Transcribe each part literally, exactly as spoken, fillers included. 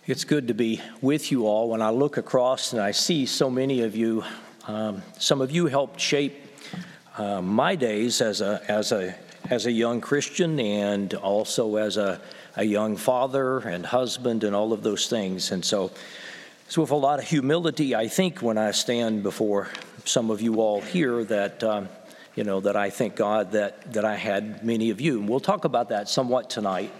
It's good to be with you all. When I look across and I see so many of you, um, some of you helped shape uh, my days as a as a as a young Christian, and also as a, a young father and husband, and all of those things. And so, so with a lot of humility, I think when I stand before some of you all here, that um, you know that I thank God that that I had many of you. And we'll talk about that somewhat tonight.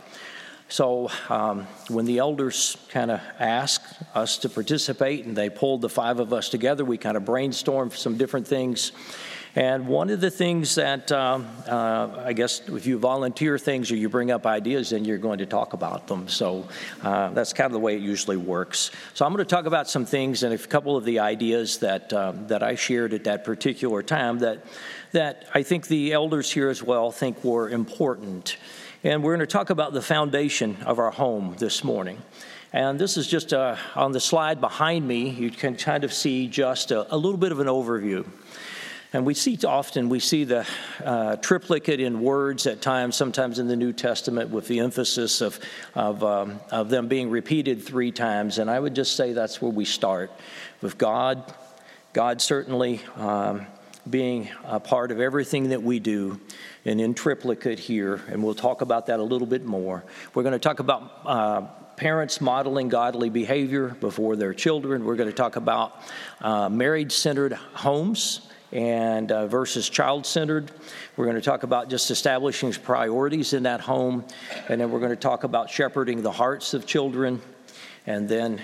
So um, when the elders kind of asked us to participate and they pulled the five of us together, we kind of brainstormed some different things. And one of the things that, um, uh, I guess, if you volunteer things or you bring up ideas, then you're going to talk about them. So uh, that's kind of the way it usually works. So I'm going to talk about some things and a couple of the ideas that um, that I shared at that particular time that that I think the elders here as well think were important. And we're going to talk about the foundation of our home this morning. And this is just uh, on the slide behind me, you can kind of see just a, a little bit of an overview. And we see often, we see the uh, triplicate in words at times, sometimes in the New Testament, with the emphasis of, of, um, of them being repeated three times. And I would just say that's where we start, with God. God certainly um, being a part of everything that we do, and in triplicate here, and we'll talk about that a little bit more. We're going to talk about uh, parents modeling godly behavior before their children. We're going to talk about uh, marriage-centered homes and uh, versus child-centered. We're going to talk about just establishing priorities in that home, and then we're going to talk about shepherding the hearts of children, and then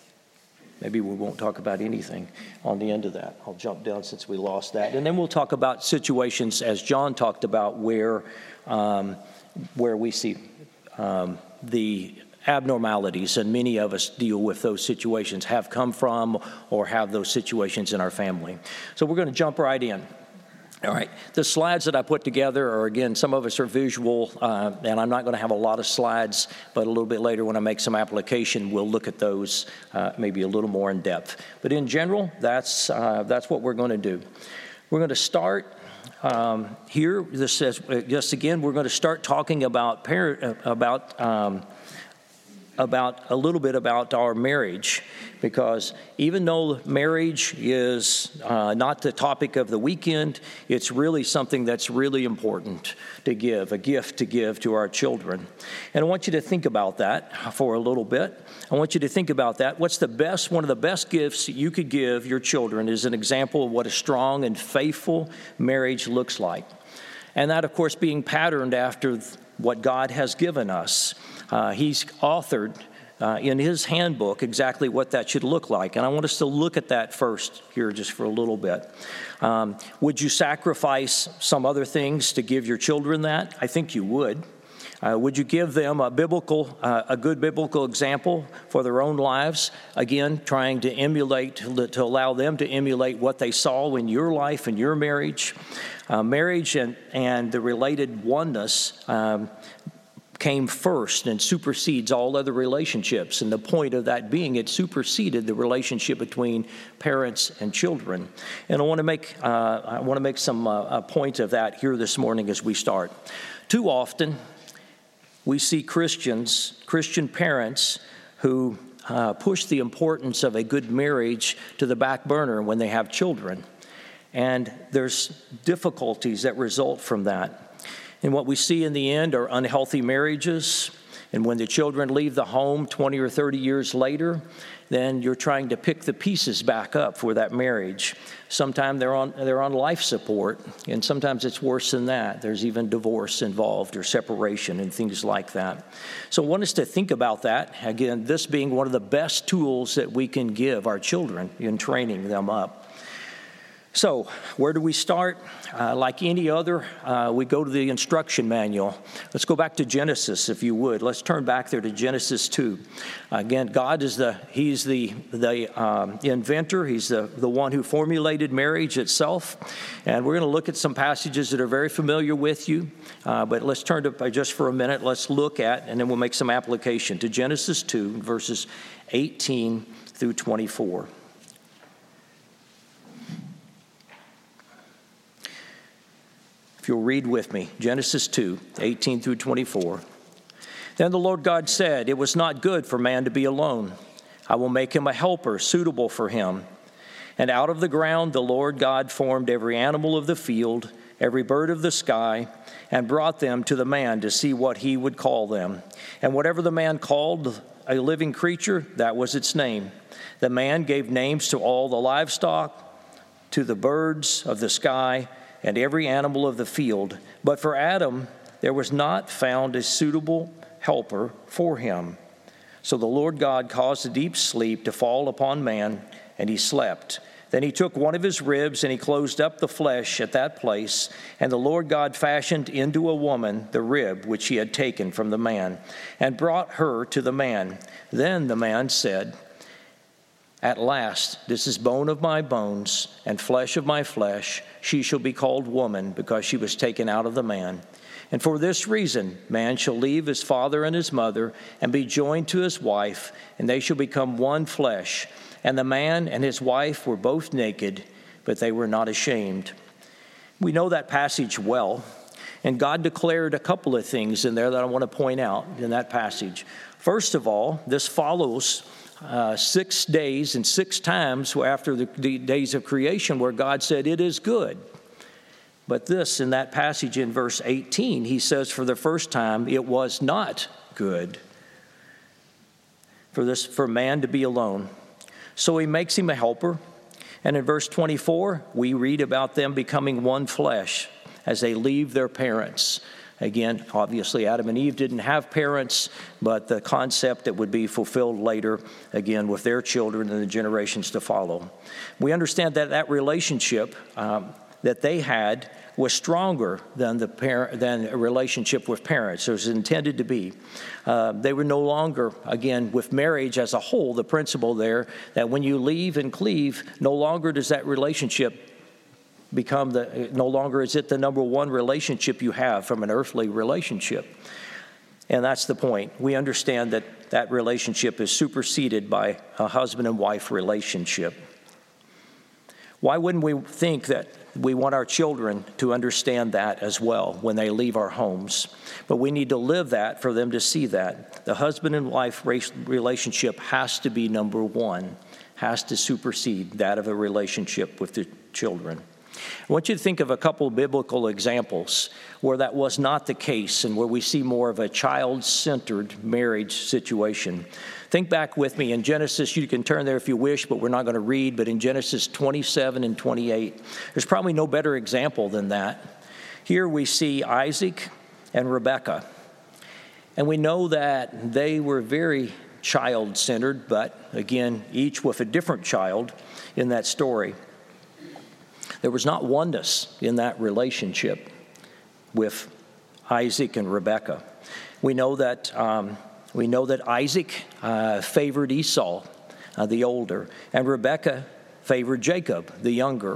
maybe we won't talk about anything on the end of that. I'll jump down since we lost that. And then we'll talk about situations, as John talked about, where um, where we see um, the abnormalities, and many of us deal with those situations, have come from or have those situations in our family. So we're going to jump right in. All right, the slides that I put together are, again, some of us are visual, uh, and I'm not going to have a lot of slides, but a little bit later when I make some application, we'll look at those uh, maybe a little more in depth. But in general, that's uh, that's what we're going to do. We're going to start um, here. This says, just again, we're going to start talking about parent, about um, about a little bit about our marriage, because even though marriage is uh, not the topic of the weekend, it's really something that's really important to give, a gift to give to our children. And I want you to think about that for a little bit. I want you to think about that. What's the best, one of the best gifts you could give your children is an example of what a strong and faithful marriage looks like. And that, of course, being patterned after what God has given us. Uh, he's authored uh, in his handbook exactly what that should look like. And I want us to look at that first here just for a little bit. Um, would you sacrifice some other things to give your children that? I think you would. Uh, would you give them a biblical, uh, a good biblical example for their own lives? Again, trying to emulate, to allow them to emulate what they saw in your life and your marriage. Uh, marriage and, and the related oneness um, came first and supersedes all other relationships. And the point of that being, it superseded the relationship between parents and children. And I want to make uh, I want to make some uh, a point of that here this morning as we start. Too often, we see Christians, Christian parents who uh, push the importance of a good marriage to the back burner when they have children. And there's difficulties that result from that. And what we see in the end are unhealthy marriages. And when the children leave the home twenty or thirty years later, then you're trying to pick the pieces back up for that marriage. Sometimes they're on they're on life support, and sometimes it's worse than that. There's even divorce involved or separation and things like that. So I want us to think about that. Again, this being one of the best tools that we can give our children in training them up. So, where do we start? Uh, like any other, uh, we go to the instruction manual. Let's go back to Genesis, if you would. Let's turn back there to Genesis two. Again, God is the, he's the, the um, inventor. He's the, the one who formulated marriage itself. And we're going to look at some passages that are very familiar with you. Uh, but let's turn to, just for a minute, let's look at, and then we'll make some application to Genesis two, verses eighteen through twenty-four. If you'll read with me, Genesis two, eighteen through twenty-four. Then the Lord God said, "It was not good for man to be alone. I will make him a helper suitable for him." And out of the ground the Lord God formed every animal of the field, every bird of the sky, and brought them to the man to see what he would call them. And whatever the man called a living creature, that was its name. The man gave names to all the livestock, to the birds of the sky, and every animal of the field. But for Adam there was not found a suitable helper for him. So the Lord God caused a deep sleep to fall upon man, and he slept. Then he took one of his ribs, and he closed up the flesh at that place. And the Lord God fashioned into a woman the rib which he had taken from the man, and brought her to the man. Then the man said, "At last, this is bone of my bones and flesh of my flesh. She shall be called woman, because she was taken out of the man. And for this reason, man shall leave his father and his mother and be joined to his wife, and they shall become one flesh. And the man and his wife were both naked, but they were not ashamed." We know that passage well, and God declared a couple of things in there that I want to point out in that passage. First of all, this follows uh, six days and six times after the, the days of creation where God said, "It is good." But this, in that passage in verse eighteen, he says for the first time, "It was not good for this for man to be alone." So he makes him a helper. And in verse twenty-four, we read about them becoming one flesh as they leave their parents. Again, obviously, Adam and Eve didn't have parents, but the concept that would be fulfilled later, again, with their children and the generations to follow. We understand that that relationship um, that they had was stronger than the parent, than a relationship with parents. It was intended to be. Uh, they were no longer, again, with marriage as a whole, the principle there that when you leave and cleave, no longer does that relationship become the, no longer is it the number one relationship you have from an earthly relationship. And that's the point. We understand that that relationship is superseded by a husband and wife relationship. Why wouldn't we think that we want our children to understand that as well when they leave our homes? But we need to live that for them to see that. The husband and wife relationship has to be number one, has to supersede that of a relationship with the children. I want you to think of a couple of biblical examples where that was not the case and where we see more of a child-centered marriage situation. Think back with me in Genesis. You can turn there if you wish, but we're not going to read. But in Genesis twenty-seven and twenty-eight, there's probably no better example than that. Here we see Isaac and Rebekah. And we know that they were very child-centered, but again, each with a different child in that story. There was not oneness in that relationship with Isaac and Rebekah. We know that um, we know that Isaac uh, favored Esau, uh, the older, and Rebekah favored Jacob, the younger.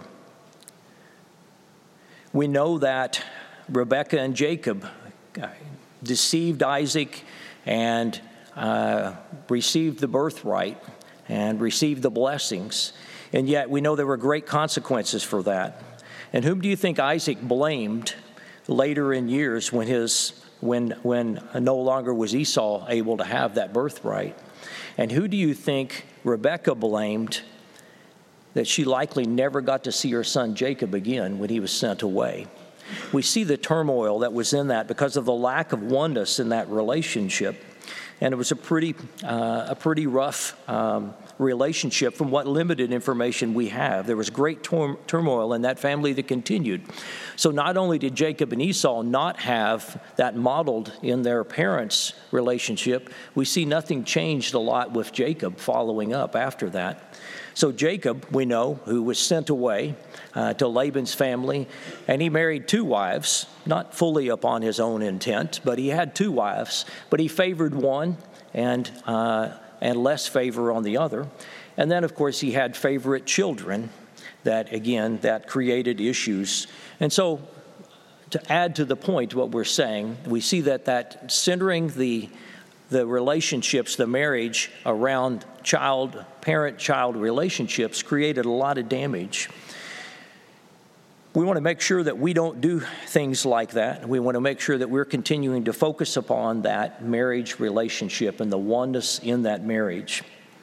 We know that Rebekah and Jacob deceived Isaac and uh, received the birthright and received the blessings. And yet we know there were great consequences for that. And whom do you think Isaac blamed later in years when his when when no longer was Esau able to have that birthright? And who do you think Rebekah blamed that she likely never got to see her son Jacob again when he was sent away? We see the turmoil that was in that because of the lack of oneness in that relationship. And it was a pretty uh, a pretty rough um, relationship from what limited information we have. There was great tor- turmoil in that family that continued. So not only did Jacob and Esau not have that modeled in their parents' relationship, we see nothing changed a lot with Jacob following up after that. So Jacob, we know, who was sent away uh, to Laban's family, and he married two wives, not fully upon his own intent, but he had two wives, but he favored one and uh, and less favor on the other. And then, of course, he had favorite children that, again, that created issues. And so to add to the point what we're saying, we see that that centering the the relationships, the marriage around child, parent-child relationships created a lot of damage. We want to make sure that we don't do things like that. We want to make sure that we're continuing to focus upon that marriage relationship and the oneness in that marriage.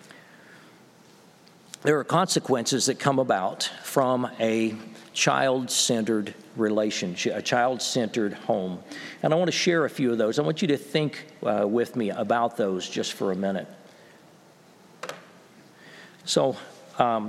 There are consequences that come about from a child-centered relationship, a child-centered home. And I want to share a few of those. I want you to think uh, with me about those just for a minute. So, um,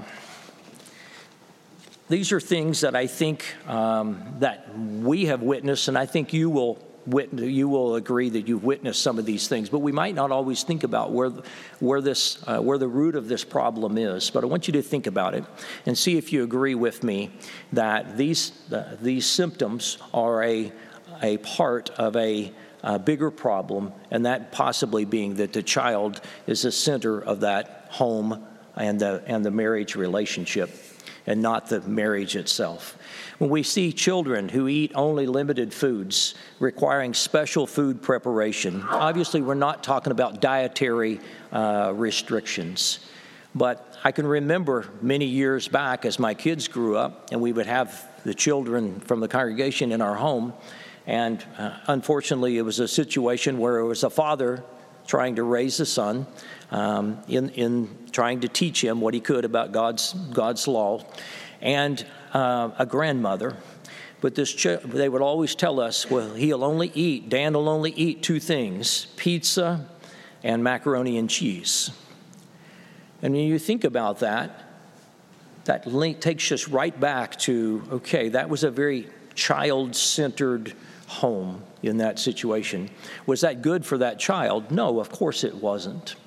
these are things that I think um, that we have witnessed, and I think you will witness, you will agree that you've witnessed some of these things. But we might not always think about where where this uh, where the root of this problem is. But I want you to think about it and see if you agree with me that these uh, these symptoms are a a part of a a bigger problem, and that possibly being that the child is the center of that home and the and the marriage relationship, and not the marriage itself. When we see children who eat only limited foods requiring special food preparation, obviously we're not talking about dietary uh, restrictions. But I can remember many years back as my kids grew up, and we would have the children from the congregation in our home, and uh, unfortunately it was a situation where it was a father trying to raise a son, um, in in trying to teach him what he could about God's God's law, and uh, a grandmother. But this ch- they would always tell us, well, he'll only eat, Dan will only eat two things, pizza and macaroni and cheese. And when you think about that, that link takes us right back to, okay, that was a very child-centered home in that situation. Was that good for that child? No, of course it wasn't.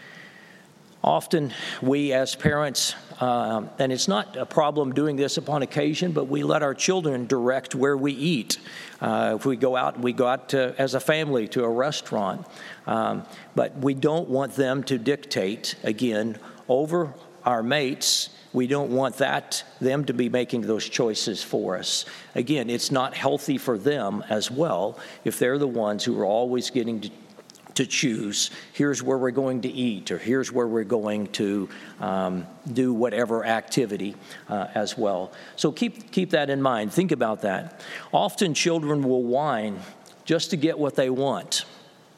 Often we as parents, um, and it's not a problem doing this upon occasion, but we let our children direct where we eat. Uh, if we go out, we go out to, as a family to a restaurant. Um, but we don't want them to dictate, again, over our mates. We don't want that them to be making those choices for us. Again, it's not healthy for them as well if they're the ones who are always getting to, to choose, here's where we're going to eat, or here's where we're going to um, do whatever activity uh, as well. So keep keep that in mind. Think about that. Often children will whine just to get what they want.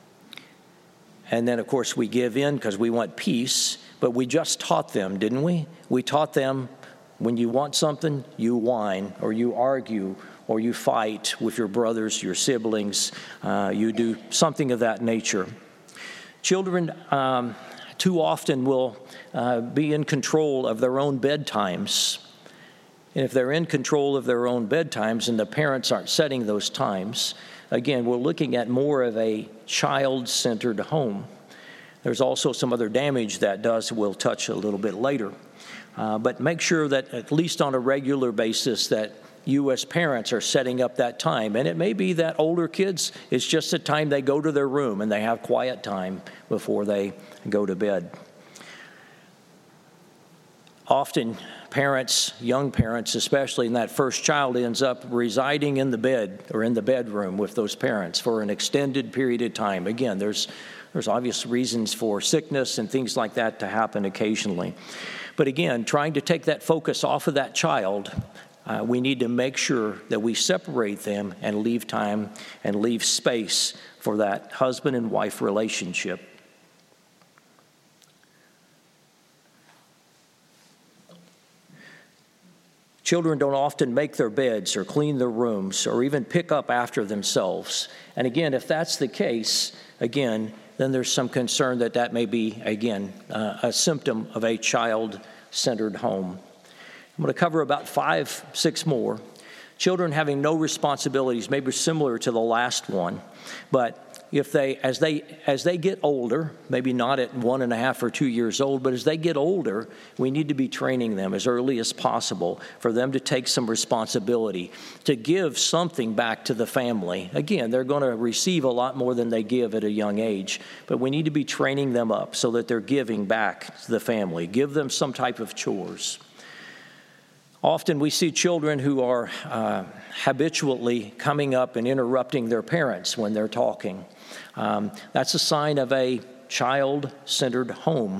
And then, of course, we give in because we want peace. But we just taught them, didn't we? We taught them when you want something, you whine, or you argue, or you fight with your brothers, your siblings. Uh, you do something of that nature. Children um, too often will uh, be in control of their own bedtimes. And if they're in control of their own bedtimes and the parents aren't setting those times, again, we're looking at more of a child-centered home. There's also some other damage that does we'll touch a little bit later. Uh, but make sure that at least on a regular basis that you as parents are setting up that time. And it may be that older kids, it's just the time they go to their room and they have quiet time before they go to bed. Often parents, young parents especially, and that first child ends up residing in the bed or in the bedroom with those parents for an extended period of time. Again, there's There's obvious reasons for sickness and things like that to happen occasionally. But again, trying to take that focus off of that child, uh, we need to make sure that we separate them and leave time and leave space for that husband and wife relationship. Children don't often make their beds or clean their rooms or even pick up after themselves. And again, if that's the case, again, then there's some concern that that may be, again, uh, a symptom of a child-centered home. I'm going to cover about five, six more. Children having no responsibilities may be similar to the last one, but if they, as they, as they get older, maybe not at one and a half or two years old, but as they get older, we need to be training them as early as possible for them to take some responsibility, to give something back to the family. Again, they're going to receive a lot more than they give at a young age, but we need to be training them up so that they're giving back to the family. Give them some type of chores. Often we see children who are uh, habitually coming up and interrupting their parents when they're talking. Um, that's a sign of a child-centered home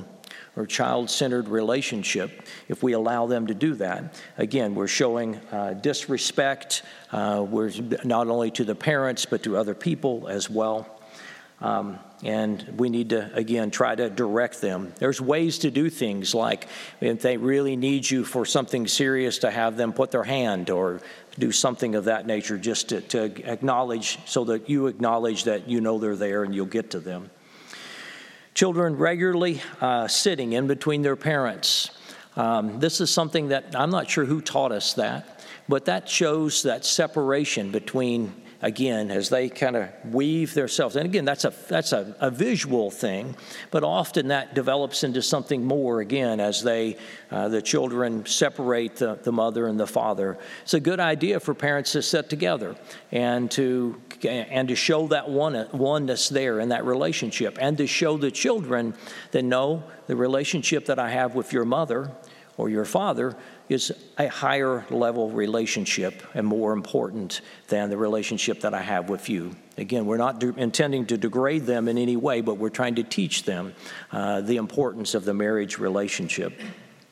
or child-centered relationship, if we allow them to do that, again, we're showing uh, disrespect. Uh, we're not only to the parents, but to other people as well. Um, and we need to, again, try to direct them. There's ways to do things, like if they really need you for something serious, to have them put their hand or do something of that nature, just to, to acknowledge, so that you acknowledge that you know they're there and you'll get to them. Children regularly uh, sitting in between their parents. Um, this is something that I'm not sure who taught us that, but that shows that separation between, again, as they kind of weave themselves. And again, that's a that's a, a visual thing, but often that develops into something more, again, as they, uh, the children separate the, the mother and the father. It's a good idea for parents to sit together and to and to show that one, oneness there in that relationship, and to show the children that, no, the relationship that I have with your mother or your father is a higher level relationship and more important than the relationship that I have with you. Again, we're not de- intending to degrade them in any way, but we're trying to teach them uh, the importance of the marriage relationship.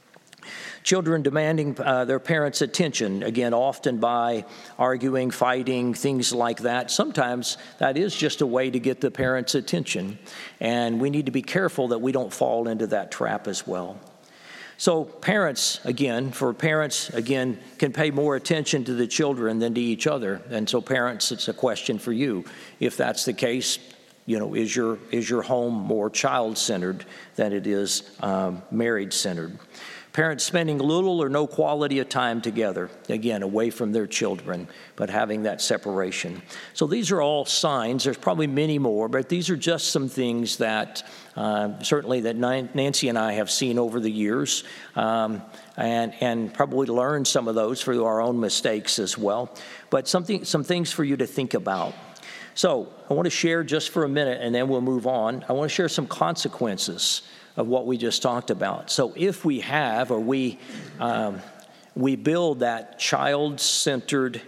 Children demanding uh, their parents' attention, again, often by arguing, fighting, things like that. Sometimes that is just a way to get the parents' attention, and we need to be careful that we don't fall into that trap as well. So parents, again, for parents, again, can pay more attention to the children than to each other. And so parents, it's a question for you. If that's the case, you know, is your is your home more child-centered than it is um, marriage-centered? Parents spending little or no quality of time together, again, away from their children, but having that separation. So these are all signs. There's probably many more, but these are just some things that uh, certainly that Nancy and I have seen over the years, um, and, and probably learned some of those through our own mistakes as well. But something, some things for you to think about. So I want to share just for a minute, and then we'll move on. I want to share some consequences of what we just talked about. So if we have, or we um, we build that child-centered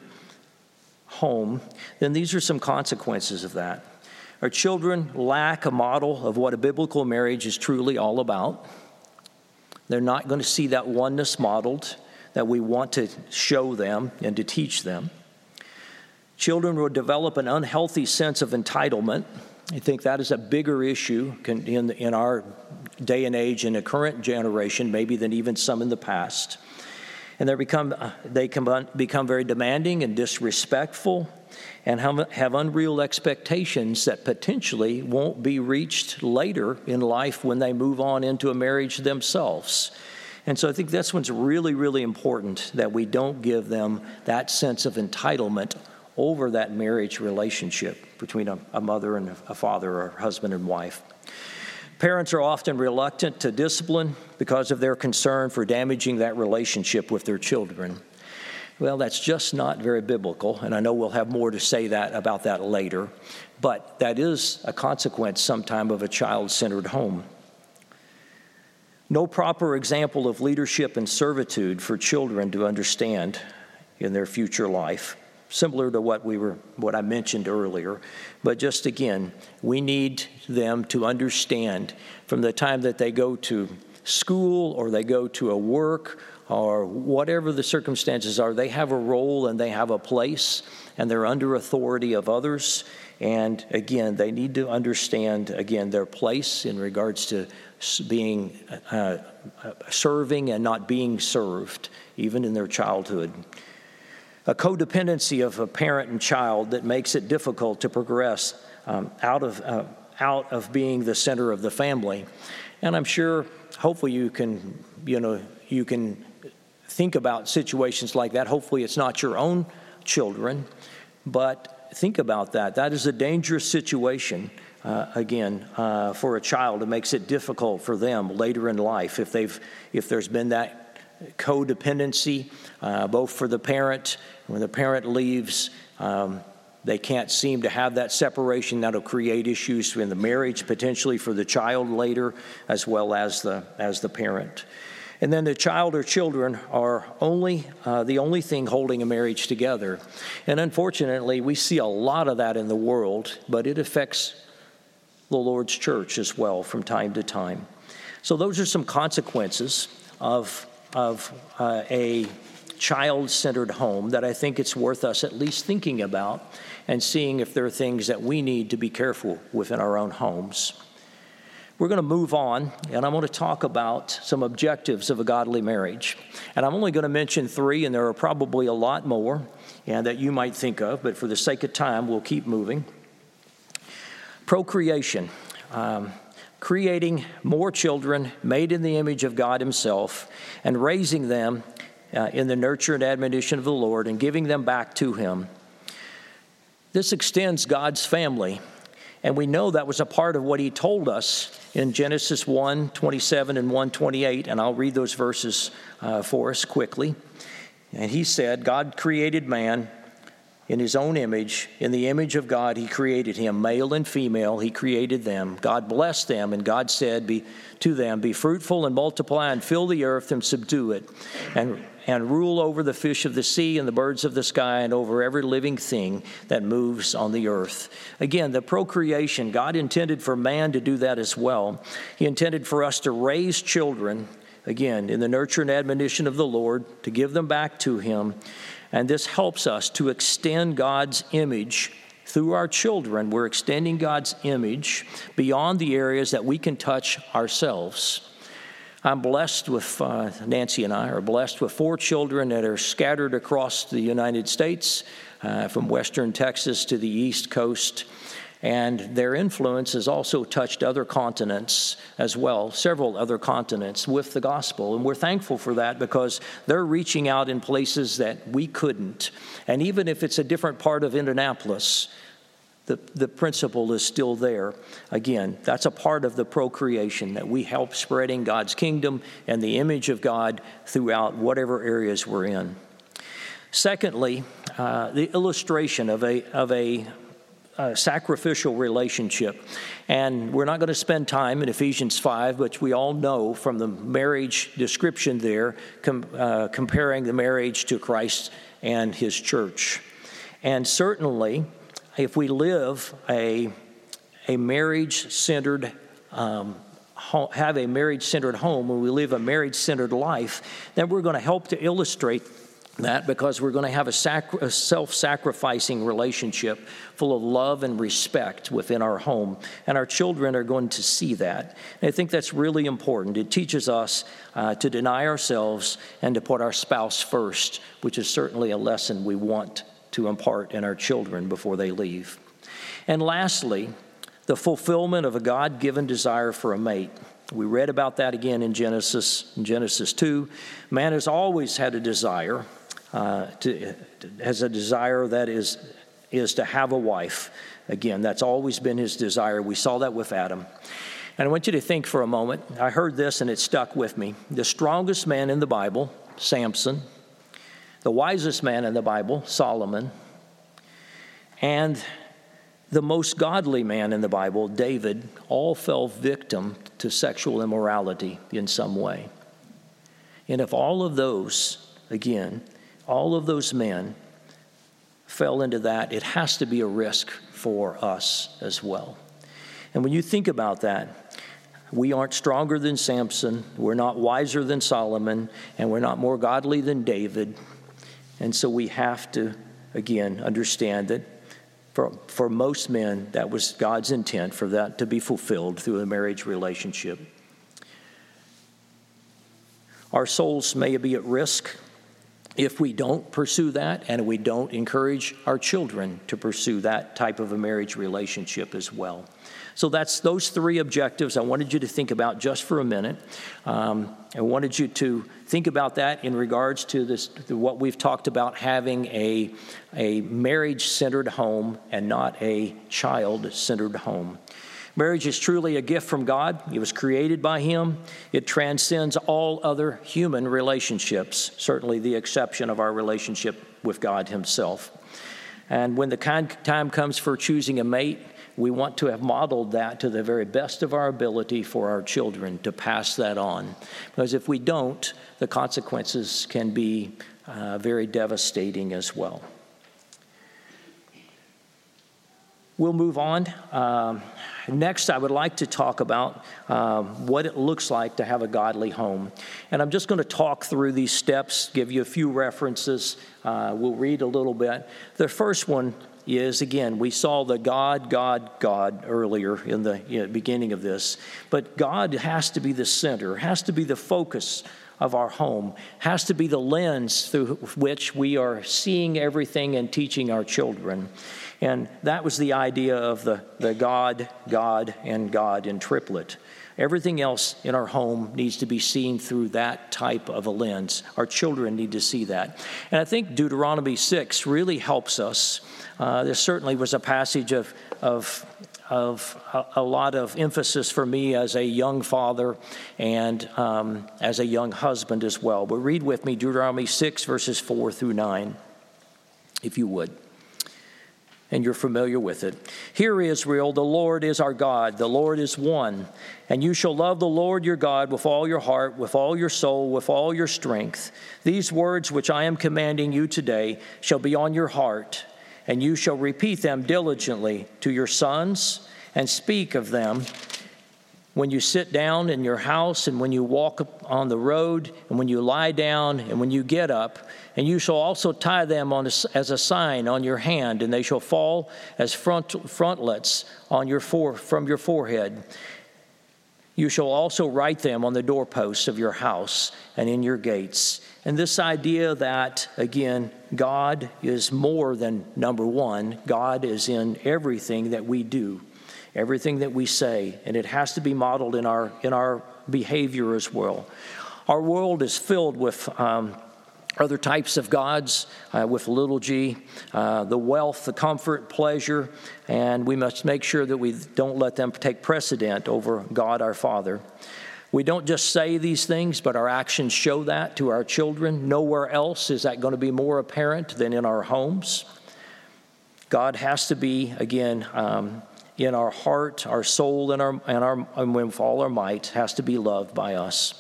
home, then these are some consequences of that. Our children lack a model of what a biblical marriage is truly all about. They're not going to see that oneness modeled that we want to show them and to teach them. Children will develop an unhealthy sense of entitlement. I think that is a bigger issue in in our day and age, in the current generation, maybe than even some in the past. And they become they can become very demanding and disrespectful, and have, have unreal expectations that potentially won't be reached later in life when they move on into a marriage themselves. And so I think that's what's really, really important, that we don't give them that sense of entitlement over that marriage relationship between a, a mother and a father, or husband and wife. Parents are often reluctant to discipline because of their concern for damaging that relationship with their children. Well, that's just not very biblical, and I know we'll have more to say that about that later, but that is a consequence sometime of a child-centered home. No proper example of leadership and servitude for children to understand in their future life. Similar to what we were, what I mentioned earlier. But just again, we need them to understand from the time that they go to school or they go to a work or whatever the circumstances are, they have a role and they have a place, and they're under authority of others. And again, they need to understand, again, their place in regards to being, uh, serving and not being served, even in their childhood. A codependency of a parent and child that makes it difficult to progress um, out of uh, out of being the center of the family. And I'm sure, hopefully, you can you know you can think about situations like that. Hopefully, it's not your own children, but think about that. That is a dangerous situation. Uh, again, uh, for a child, it makes it difficult for them later in life if they've if there's been that codependency, uh, both for the parent. When the parent leaves, um, they can't seem to have that separation. That'll create issues in the marriage, potentially for the child later, as well as the as the parent. And then the child or children are only uh, the only thing holding a marriage together. And unfortunately, we see a lot of that in the world, but it affects the Lord's church as well from time to time. So those are some consequences of, of uh, a child-centered home that I think it's worth us at least thinking about and seeing if there are things that we need to be careful within our own homes. We're going to move on, and I'm going to talk about some objectives of a godly marriage. And I'm only going to mention three, and there are probably a lot more and that you might think of, but for the sake of time, we'll keep moving. Procreation. Um, creating more children made in the image of God himself and raising them uh, in the nurture and admonition of the Lord and giving them back to him. This extends God's family, and we know that was a part of what he told us in Genesis one twenty-seven and one twenty-eight, and I'll read those verses uh, for us quickly. And he said, God created man in his own image. In the image of God, he created him. Male and female, he created them. God blessed them, and God said be, to them, be fruitful and multiply and fill the earth and subdue it, and, and rule over the fish of the sea and the birds of the sky and over every living thing that moves on the earth. Again, the procreation, God intended for man to do that as well. He intended for us to raise children, again, in the nurture and admonition of the Lord, to give them back to him. And this helps us to extend God's image through our children. We're extending God's image beyond the areas that we can touch ourselves. I'm blessed with, uh, Nancy and I are blessed with four children that are scattered across the United States, uh, from western Texas to the East Coast. And their influence has also touched other continents as well, several other continents with the gospel. And we're thankful for that because they're reaching out in places that we couldn't. And even if it's a different part of Indianapolis, the, the principle is still there. Again, that's a part of the procreation, that we help spreading God's kingdom and the image of God throughout whatever areas we're in. Secondly, uh, the illustration of a of a A sacrificial relationship. And we're not going to spend time in Ephesians five, which we all know from the marriage description there, com- uh, comparing the marriage to Christ and his church. And certainly, if we live a, a marriage-centered um, ho- have a marriage-centered home, when we live a marriage-centered life, then we're going to help to illustrate that, because we're going to have a, sac- a self-sacrificing relationship full of love and respect within our home. And our children are going to see that. And I think that's really important. It teaches us uh, to deny ourselves and to put our spouse first, which is certainly a lesson we want to impart in our children before they leave. And lastly, the fulfillment of a God-given desire for a mate. We read about that again in Genesis, in Genesis two. Man has always had a desire, uh, to, has a desire that is, is to have a wife. Again, that's always been his desire. We saw that with Adam. And I want you to think for a moment. I heard this and it stuck with me. The strongest man in the Bible, Samson. The wisest man in the Bible, Solomon. And the most godly man in the Bible, David, all fell victim to sexual immorality in some way. And if all of those, again, all of those men fell into that, it has to be a risk for us as well. And when you think about that, we aren't stronger than Samson, we're not wiser than Solomon, and we're not more godly than David. And so we have to, again, understand that For, for most men, that was God's intent for that to be fulfilled through a marriage relationship. Our souls may be at risk if we don't pursue that, and we don't encourage our children to pursue that type of a marriage relationship as well. So that's those three objectives I wanted you to think about just for a minute. Um, I wanted you to think about that in regards to this, to what we've talked about, having a, a marriage-centered home and not a child-centered home. Marriage is truly a gift from God. It was created by Him. It transcends all other human relationships, certainly the exception of our relationship with God Himself. And when the time comes for choosing a mate, we want to have modeled that to the very best of our ability for our children to pass that on. Because if we don't, the consequences can be uh, very devastating as well. we'll move on. Um, next, I would like to talk about um, what it looks like to have a godly home. And I'm just going to talk through these steps, give you a few references. Uh, we'll read a little bit. The first one is, again, we saw the God, God, God earlier in the you know, beginning of this. But God has to be the center, has to be the focus of our home, has to be the lens through which we are seeing everything and teaching our children. And that was the idea of the, the God, God, and God in triplet. Everything else in our home needs to be seen through that type of a lens. Our children need to see that. And I think Deuteronomy six really helps us. Uh, there certainly was a passage of, of, of a, a lot of emphasis for me as a young father and um, as a young husband as well. But read with me Deuteronomy six, verses four through nine, if you would. And you're familiar with it. Hear, Israel, the Lord is our God, the Lord is one. And you shall love the Lord your God with all your heart, with all your soul, with all your strength. These words which I am commanding you today shall be on your heart, and you shall repeat them diligently to your sons, and speak of them when you sit down in your house, and when you walk on the road, and when you lie down, and when you get up. And you shall also tie them on a, as a sign on your hand, and they shall fall as front, frontlets on your fore, from your forehead. You shall also write them on the doorposts of your house and in your gates. And this idea that, again, God is more than number one. God is in everything that we do, everything that we say, and it has to be modeled in our in our behavior as well. Our world is filled with um, other types of gods, uh, with little g, uh, the wealth, the comfort, pleasure, and we must make sure that we don't let them take precedent over God our Father. We don't just say these things, but our actions show that to our children. Nowhere else is that going to be more apparent than in our homes. God has to be, again, um, in our heart, our soul, and our and our and with all our might, has to be loved by us.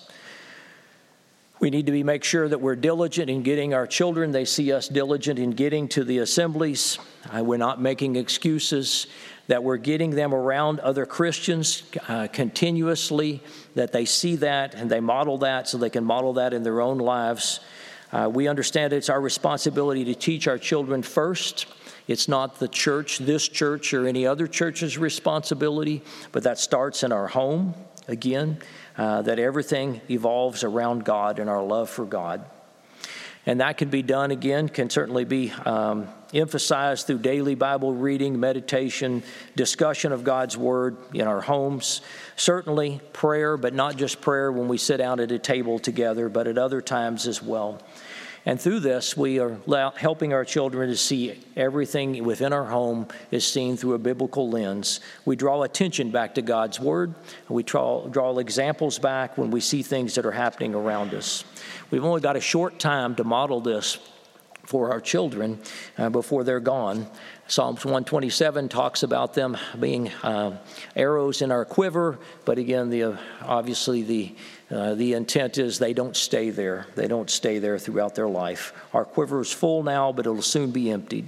We need to be make sure that we're diligent in getting our children. They see us diligent in getting to the assemblies. Uh, we're not making excuses, that we're getting them around other Christians uh, continuously, that they see that and they model that so they can model that in their own lives. Uh, we understand it's our responsibility to teach our children first. It's not the church, this church, or any other church's responsibility, but that starts in our home, again. Uh, that everything evolves around God and our love for God. And that can be done, again, can certainly be um, emphasized through daily Bible reading, meditation, discussion of God's Word in our homes. Certainly prayer, but not just prayer when we sit down at a table together, but at other times as well. And through this, we are helping our children to see everything within our home is seen through a biblical lens. We draw attention back to God's Word. We draw, draw examples back when we see things that are happening around us. We've only got a short time to model this for our children uh, before they're gone. Psalms one twenty-seven talks about them being uh, arrows in our quiver, but again, the uh, obviously the uh, the intent is they don't stay there. They don't stay there throughout their life. Our quiver is full now, but it'll soon be emptied.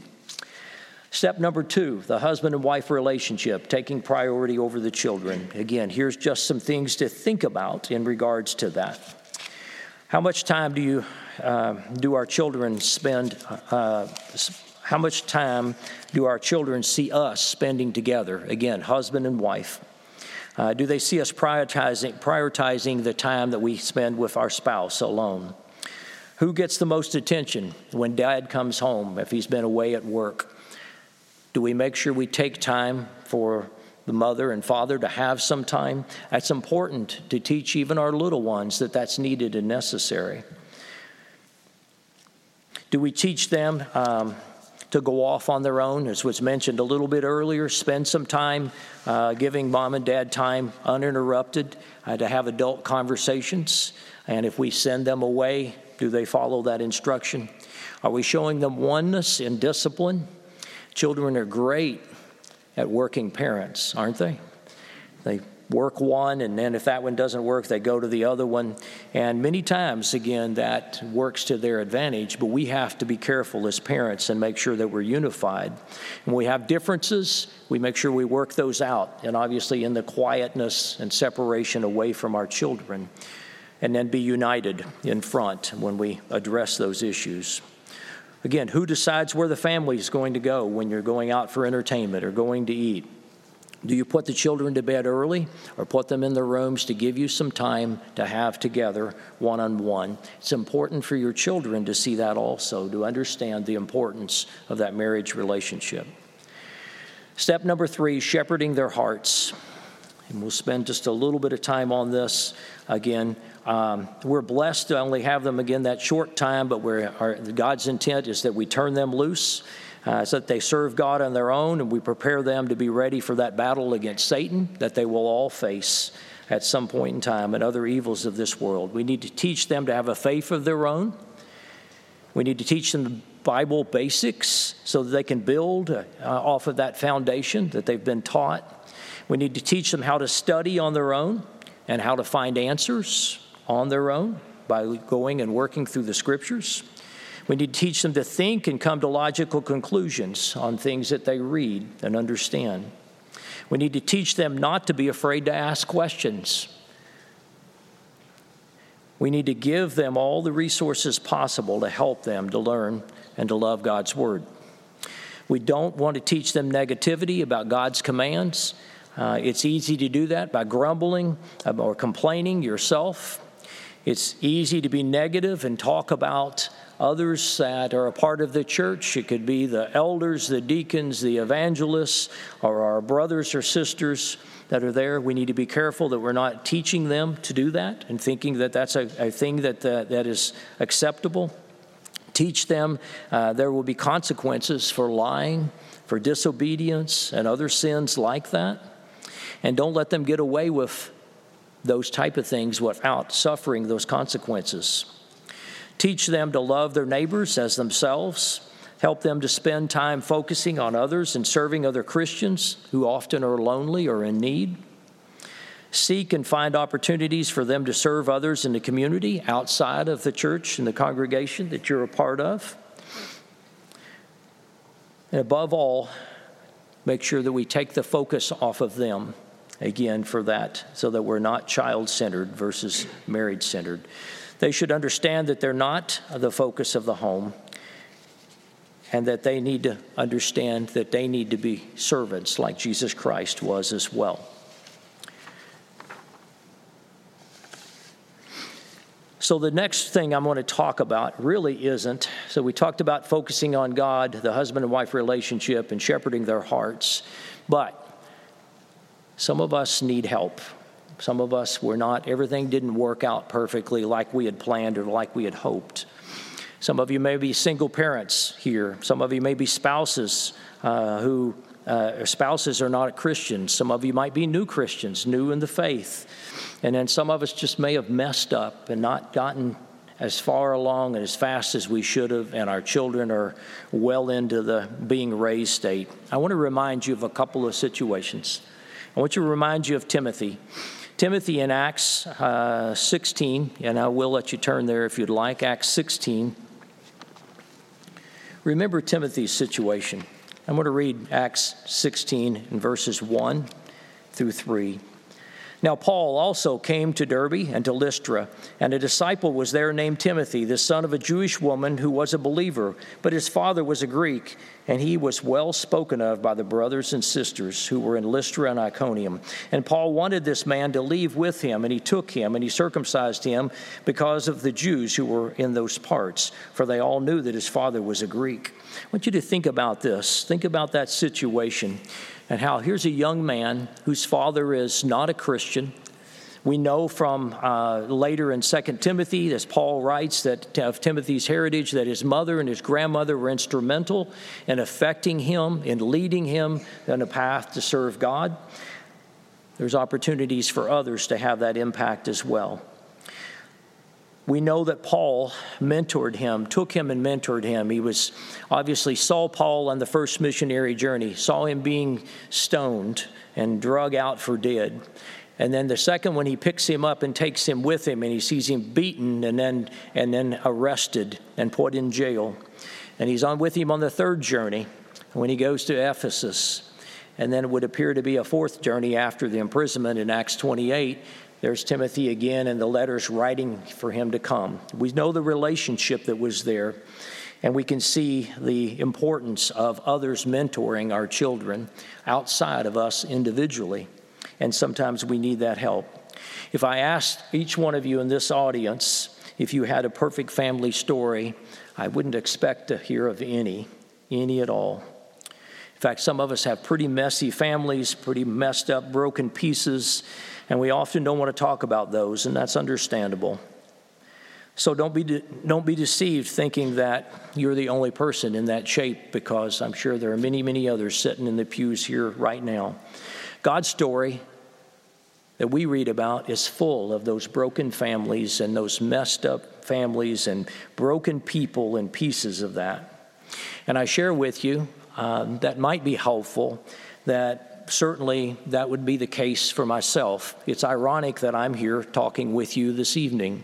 Step number two, the husband and wife relationship, taking priority over the children. Again, here's just some things to think about in regards to that. How much time do you uh, do our children spend? Uh, how much time do our children see us spending together? Again, husband and wife. Uh, do they see us prioritizing prioritizing the time that we spend with our spouse alone? Who gets the most attention when dad comes home if he's been away at work? Do we make sure we take time for the mother and father to have some time? That's important to teach even our little ones that that's needed and necessary. Do we teach them um, to go off on their own, as was mentioned a little bit earlier, spend some time uh, giving mom and dad time uninterrupted uh, to have adult conversations? And if we send them away, do they follow that instruction? Are we showing them oneness in discipline? Children are great at working parents, aren't they? They work one, and then if that one doesn't work, they go to the other one. And many times, again, that works to their advantage, but we have to be careful as parents and make sure that we're unified. When we have differences, we make sure we work those out, and obviously in the quietness and separation away from our children, and then be united in front when we address those issues. Again, who decides where the family is going to go when you're going out for entertainment or going to eat? Do you put the children to bed early or put them in their rooms to give you some time to have together one-on-one? It's important for your children to see that also, to understand the importance of that marriage relationship. Step number three, shepherding their hearts. And we'll spend just a little bit of time on this. Again, um, we're blessed to only have them again that short time, but we're, our, God's intent is that we turn them loose uh, so that they serve God on their own, and we prepare them to be ready for that battle against Satan that they will all face at some point in time and other evils of this world. We need to teach them to have a faith of their own. We need to teach them the Bible basics so that they can build uh, off of that foundation that they've been taught. We need to teach them how to study on their own and how to find answers on their own by going and working through the Scriptures. We need to teach them to think and come to logical conclusions on things that they read and understand. We need to teach them not to be afraid to ask questions. We need to give them all the resources possible to help them to learn and to love God's Word. We don't want to teach them negativity about God's commands. Uh, it's easy to do that by grumbling or complaining yourself. It's easy to be negative and talk about others that are a part of the church. It could be the elders, the deacons, the evangelists, or our brothers or sisters that are there. We need to be careful that we're not teaching them to do that and thinking that that's a, a thing that, uh, that is acceptable. Teach them uh, there will be consequences for lying, for disobedience, and other sins like that. And don't let them get away with those type of things without suffering those consequences. Teach them to love their neighbors as themselves. Help them to spend time focusing on others and serving other Christians who often are lonely or in need. Seek and find opportunities for them to serve others in the community outside of the church and the congregation that you're a part of. And above all, make sure that we take the focus off of them, again, for that, so that we're not child-centered versus marriage-centered. They should understand that they're not the focus of the home, and that they need to understand that they need to be servants like Jesus Christ was as well. So the next thing I'm going to talk about really isn't, so we talked about focusing on God, the husband and wife relationship, and shepherding their hearts, but some of us need help. Some of us were not, everything didn't work out perfectly like we had planned or like we had hoped. Some of you may be single parents here. Some of you may be spouses uh, who, uh, spouses are not Christians. Some of you might be new Christians, new in the faith. And then some of us just may have messed up and not gotten as far along and as fast as we should have, and our children are well into the being raised state. I want to remind you of a couple of situations. I want to remind you of Timothy. Timothy in Acts uh, sixteen, and I will let you turn there if you'd like, Acts sixteen. Remember Timothy's situation. I'm going to read Acts sixteen in verses one through three. Now Paul also came to Derbe and to Lystra, and a disciple was there named Timothy, the son of a Jewish woman who was a believer, but his father was a Greek, and he was well spoken of by the brothers and sisters who were in Lystra and Iconium. And Paul wanted this man to leave with him, and he took him, and he circumcised him because of the Jews who were in those parts, for they all knew that his father was a Greek. I want you to think about this. Think about that situation. And how here's a young man whose father is not a Christian. We know from uh, later in Second Timothy, as Paul writes, that of Timothy's heritage, that his mother and his grandmother were instrumental in affecting him, in leading him on a path to serve God. There's opportunities for others to have that impact as well. We know that Paul mentored him, took him and mentored him. He was obviously saw Paul on the first missionary journey, saw him being stoned and drug out for dead. And then the second one, he picks him up and takes him with him, and he sees him beaten and then and then arrested and put in jail. And he's on with him on the third journey when he goes to Ephesus. And then it would appear to be a fourth journey after the imprisonment in Acts twenty-eight. There's Timothy again, and the letters writing for him to come. We know the relationship that was there, and we can see the importance of others mentoring our children outside of us individually. And sometimes we need that help. If I asked each one of you in this audience if you had a perfect family story, I wouldn't expect to hear of any, any at all. In fact, some of us have pretty messy families, pretty messed up, broken pieces, and we often don't want to talk about those, and that's understandable. So don't be de- don't be deceived thinking that you're the only person in that shape, because I'm sure there are many, many others sitting in the pews here right now. God's story that we read about is full of those broken families and those messed up families and broken people and pieces of that. And I share with you um, that might be helpful, that certainly that would be the case for myself. It's ironic that I'm here talking with you this evening.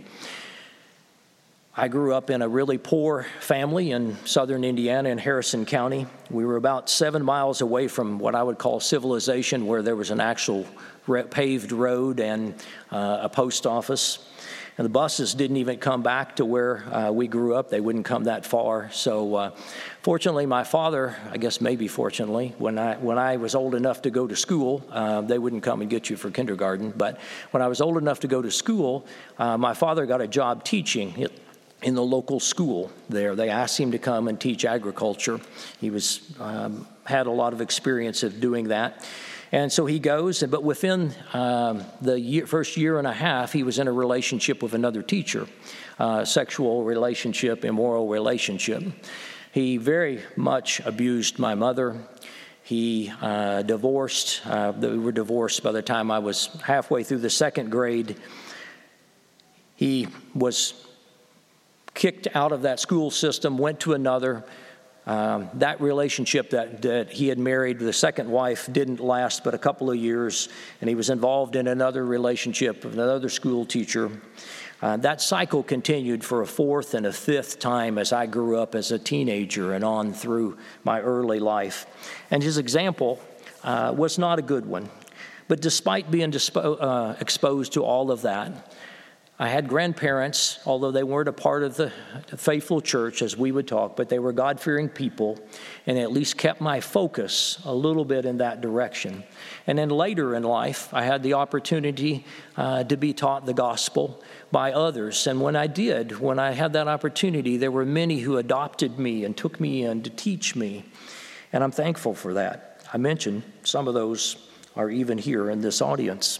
I grew up in a really poor family in southern Indiana in Harrison County. We were about seven miles away from what I would call civilization, where there was an actual paved road and uh, a post office. And the buses didn't even come back to where uh, we grew up. They wouldn't come that far. So uh, fortunately, my father, I guess maybe fortunately, when I when I was old enough to go to school, uh, they wouldn't come and get you for kindergarten. But when I was old enough to go to school, uh, my father got a job teaching it in the local school there. They asked him to come and teach agriculture. He was um, had a lot of experience of doing that. And so he goes, but within um, the year, first year and a half, he was in a relationship with another teacher, uh, sexual relationship, immoral relationship. He very much abused my mother. He uh, divorced. Uh, we were divorced by the time I was halfway through the second grade. He was kicked out of that school system, went to another. Um, that relationship that, that he had married, the second wife, didn't last but a couple of years, and he was involved in another relationship with another school teacher. Uh, that cycle continued for a fourth and a fifth time as I grew up as a teenager and on through my early life. And his example uh, was not a good one. But despite being dispo- uh, exposed to all of that, I had grandparents, although they weren't a part of the faithful church as we would talk, but they were God-fearing people, and at least kept my focus a little bit in that direction. And then later in life, I had the opportunity uh, to be taught the gospel by others. And when I did, when I had that opportunity, there were many who adopted me and took me in to teach me. And I'm thankful for that. I mentioned some of those are even here in this audience.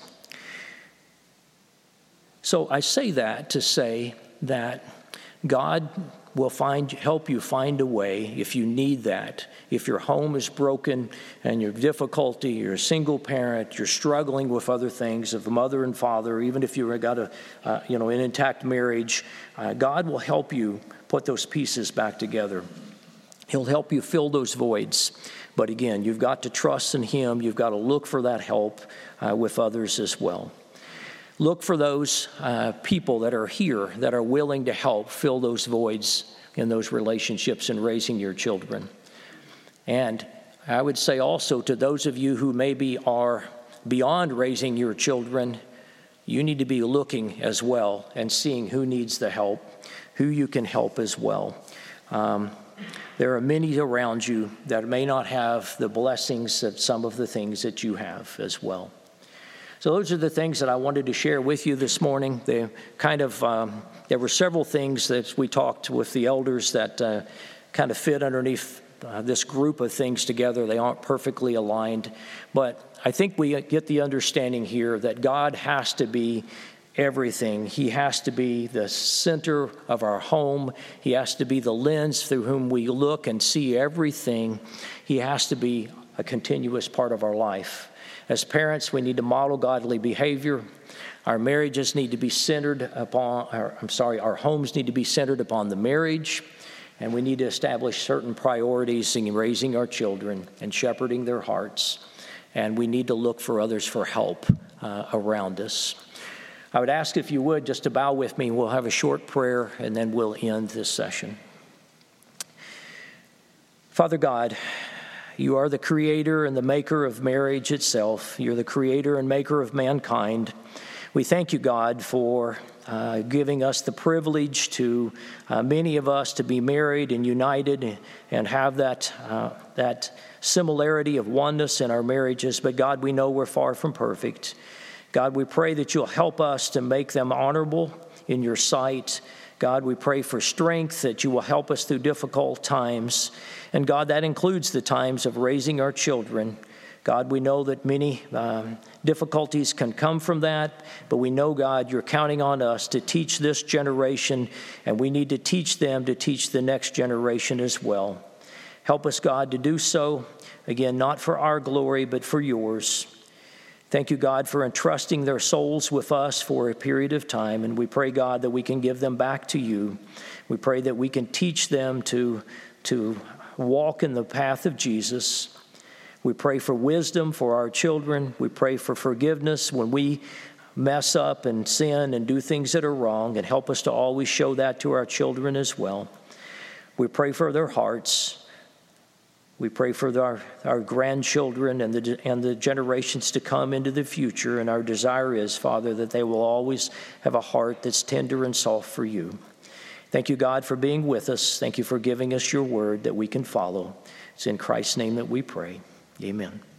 So I say that to say that God will find help you find a way if you need that. If your home is broken and you're difficulty, you're a single parent, you're struggling with other things of a mother and father, even if you've got a uh, you know an intact marriage, uh, God will help you put those pieces back together. He'll help you fill those voids. But again, you've got to trust in Him. You've got to look for that help uh, with others as well. Look for those uh, people that are here that are willing to help fill those voids in those relationships in raising your children. And I would say also to those of you who maybe are beyond raising your children, you need to be looking as well and seeing who needs the help, who you can help as well. Um, there are many around you that may not have the blessings of some of the things that you have as well. So those are the things that I wanted to share with you this morning. They kind of um, there were several things that we talked with the elders that uh, kind of fit underneath uh, this group of things together. They aren't perfectly aligned, but I think we get the understanding here that God has to be everything. He has to be the center of our home. He has to be the lens through whom we look and see everything. He has to be a continuous part of our life. As parents, we need to model godly behavior. Our marriages need to be centered upon, our, I'm sorry, our homes need to be centered upon the marriage, and we need to establish certain priorities in raising our children and shepherding their hearts. And we need to look for others for help uh, around us. I would ask if you would just to bow with me. We'll have a short prayer and then we'll end this session. Father God, you are the creator and the maker of marriage itself. You're the creator and maker of mankind. We thank you, God, for uh, giving us the privilege to, uh, many of us, to be married and united and have that, uh, that similarity of oneness in our marriages. But God, we know we're far from perfect. God, we pray that you'll help us to make them honorable in your sight. God, we pray for strength, that you will help us through difficult times. And God, that includes the times of raising our children. God, we know that many um, difficulties can come from that, but we know, God, you're counting on us to teach this generation, and we need to teach them to teach the next generation as well. Help us, God, to do so, again, not for our glory, but for yours. Thank you, God, for entrusting their souls with us for a period of time, and we pray, God, that we can give them back to you. We pray that we can teach them to, to walk in the path of Jesus. We pray for wisdom for our children. We pray for forgiveness when we mess up and sin and do things that are wrong, and help us to always show that to our children as well. We pray for their hearts. We pray for our, our grandchildren and the, and the generations to come into the future. And our desire is, Father, that they will always have a heart that's tender and soft for you. Thank you, God, for being with us. Thank you for giving us your word that we can follow. It's in Christ's name that we pray. Amen.